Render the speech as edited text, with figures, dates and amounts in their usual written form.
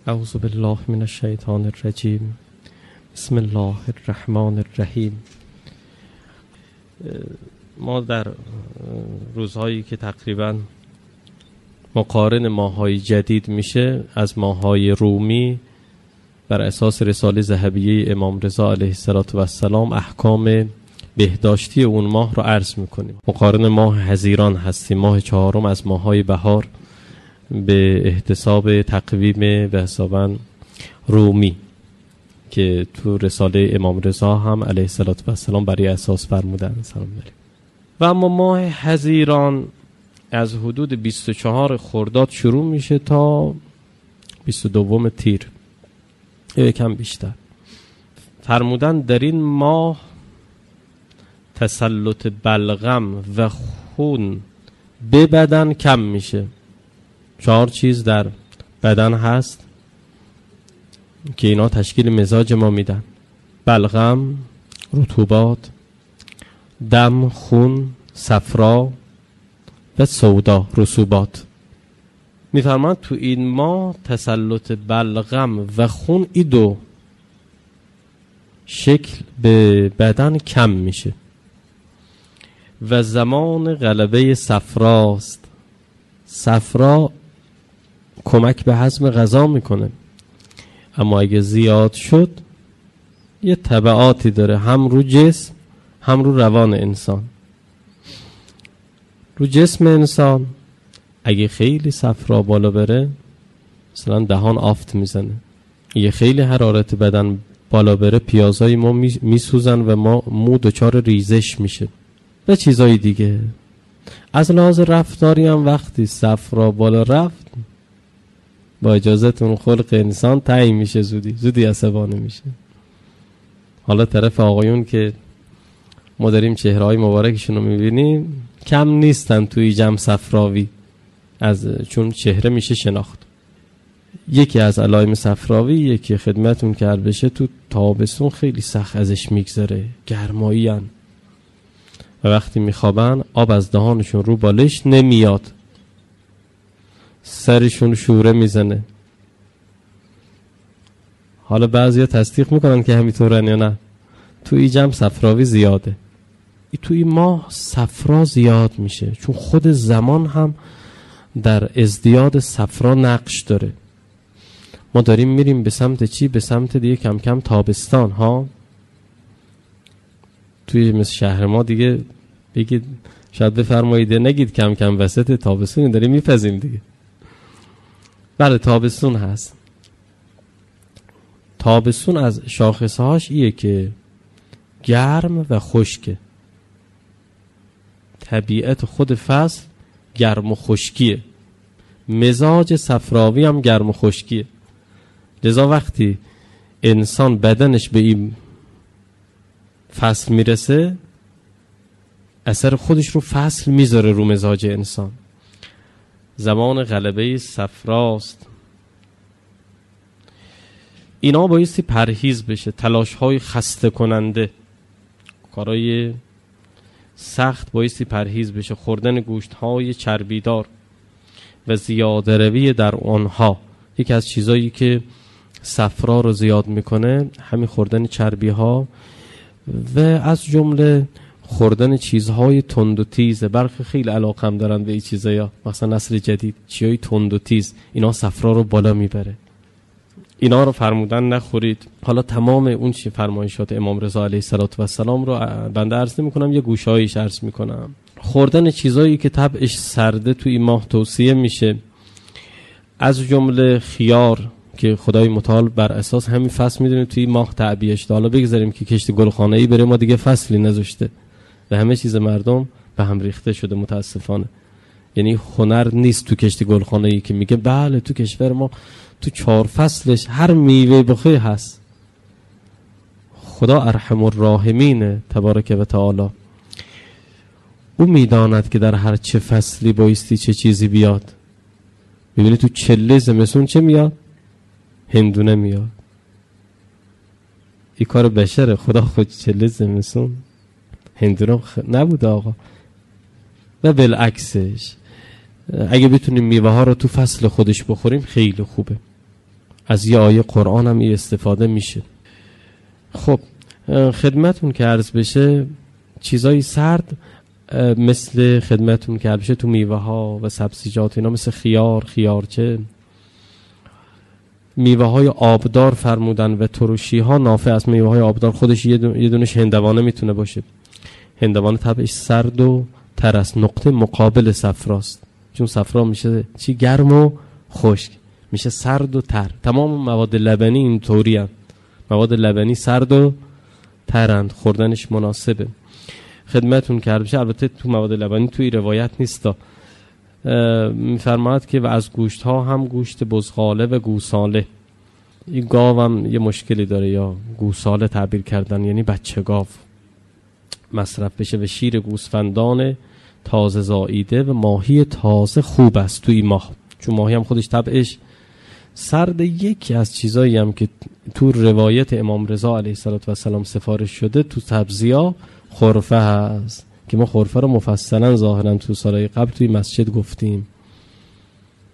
اعوذ بالله من الشیطان الرجیم. بسم الله الرحمن الرحیم. ما در روزهایی که تقریبا مقارن ماه‌های جدید میشه از ماه‌های رومی بر اساس رساله ذهبیه امام رضا علیه السلام احکام بهداشتی اون ماه رو عرض میکنیم. مقارن ماه حزیران هستیم، ماه چهارم از ماه‌های بهار به احتساب تقویم به حساباً رومی که تو رساله امام رضا هم علیه السلام برای اساس فرمودن. سلام علیکم. و اما ماه حزیران از حدود 24 خرداد شروع میشه تا 22 تیر، یکم بیشتر. فرمودن در این ماه تسلط بلغم و خون به بدن کم میشه. 4 چیز در بدن هست که اینا تشکیل مزاج ما میدن: بلغم، رطوبات، دم، خون، صفرا و سودا، رسوبات. میفرماند تو این ماه تسلط بلغم و خون ای دو شکل به بدن کم میشه و زمان غلبه صفراست. صفرا کمک به هضم غذا میکنه، اما اگه زیاد شد یه تبعاتی داره، هم رو جسم هم رو روان انسان. رو جسم انسان اگه خیلی صفرا بالا بره مثلا دهان آفت میزنه، اگه خیلی حرارت بدن بالا بره پیازای ما میسوزن و ما مو دچار ریزش میشه و چیزای دیگه. از لحاظ رفتاری هم وقتی صفرا بالا رفت با اجازهتون خلق انسان تعیین میشه، زودی عصبانی میشه. حالا طرف آقایون که ما داریم چهره‌های مبارکشون رو میبینیم کم نیستن توی جمع صفراوی، چون چهره میشه شناخت. یکی از علائم صفراوی یکی خدمتون کرد بشه تو تابستون خیلی سخت ازش میگذره، گرمایی هن و وقتی میخوابن آب از دهانشون رو بالش نمیاد، سرشون شوره میزنه. حالا بعضیا تصدیق میکنن که همینطورن یا نه. توی جمع صفراوی زیاده، توی ماه صفرا زیاد میشه چون خود زمان هم در ازدیاد صفرا نقش داره. ما داریم میریم به سمت چی؟ به سمت دیگه کم کم تابستان ها. توی مثل شهر ما دیگه بگید شاید بفرمایید نگید کم کم وسط تابستون داریم میپذیم دیگه. بله تابستون هست. تابستون از شاخصهاش ایه که گرم و خشکه. طبیعت خود فصل گرم و خشکیه، مزاج صفراوی هم گرم و خشکیه. لذا وقتی انسان بدنش به این فصل میرسه اثر خودش رو فصل میذاره رو مزاج انسان. زمان غلبه صفراست. اینا بایستی پرهیز بشه. تلاش های خسته کننده، کارای سخت بایستی پرهیز بشه. خوردن گوشت های چربیدار و زیاده روی در آنها یکی از چیزایی که صفرا رو زیاد میکنه همین خوردن چربی ها و از جمله خوردن چیزهای تند و تیز. برخی خیلی علاقه هم دارن به این چیزایا، مثلا نسل جدید چیزهای تند و تیز، اینا صفرا رو بالا میبره. اینا رو فرمودن نخورید. حالا تمام اون چی فرمایشات امام رضا علیه السلام رو بنده عرض نمی‌کنم، یه گوشهایش عرض میکنم. خوردن چیزایی که طبعش سرده توی این ماه توصیه میشه، از جمله خیار که خدای متعال بر اساس همین فصل میدونه توی ماه تعبیهش ده. حالا بگذاریم که کشت گلخانه‌ای بره، ما دیگه فصلی نذاشته و همه چیز مردم به هم ریخته شده متاسفانه. یعنی هنر نیست تو کشت گلخانه‌ای که میگه بله تو کشور ما تو 4 فصلش هر میوه بخیر هست. خدا ارحم الراحمین تبارک و تعالی او میداند که در هر چه فصلی بایستی چه چیزی بیاد. ببینید تو چله زمستون چه میاد؟ هندونه میاد. این کار بشره. خدا خود چله زمستون هندونه نبود آقا. و بالعکسش اگه بتونیم میوه ها رو تو فصل خودش بخوریم خیلی خوبه. از یه آیه قرآن هم استفاده میشه. خب خدمتون که عرض بشه چیزای سرد مثل خدمتون که عرض بشه تو میوه ها و سبزیجات اینا مثل خیار، خیارچه، میوه های آبدار فرمودن و ترشی ها نافع از میوه های آبدار خودش یه دونش هندوانه میتونه باشه. هندوانه طبعش سرد و تر است، نقطه مقابل صفراست، چون صفرا میشه چی گرم و خشک، میشه سرد و تر. تمام مواد لبنی این طوری هست، مواد لبنی سرد و ترند، خوردنش مناسبه. خدمتون کرده بشه. البته تو مواد لبنی توی روایت نیستا، میفرماید که و از گوشت ها هم گوشت بزغاله و گوساله. این گاو هم یه مشکلی داره، یا گوساله تعبیر کردن یعنی بچه گاو مصرف بشه، و شیر گوسفندان تازه زاییده و ماهی تازه خوب است توی ماه، چون ماهی هم خودش طبعش سرد. یکی از چیزایی هم که تو روایت امام رضا علیه السلام سفارش شده تو سبزی‌ها خرفه هست، که ما خرفه رو مفصلا ظاهرا تو سالهای قبل توی مسجد گفتیم.